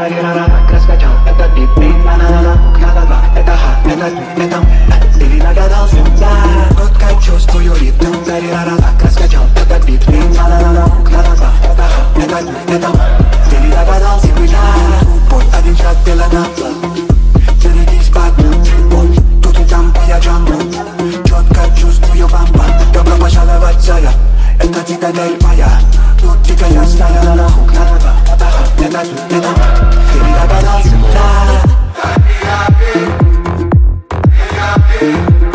тарирара, так раскачал этот бит. На-на-на-на, надо два, это ха, это ты, это мы. Ты не догадался, да. Вот как чувствую ритм, тарирара, так раскачал этот бит. На-на-на-на, надо два, это ха, это ты, это мы. Ты не догадался, да. Путь один шаг, делай на план. Берегись под мой, тут и там я джамбу. Четко чувствую бамба. Добро пожаловать, зая. Это цитадель моя. Тут дикая стая. На хук, на два, это ха, это ты, это мы. Ты не догадался, да. Happy, happy, happy.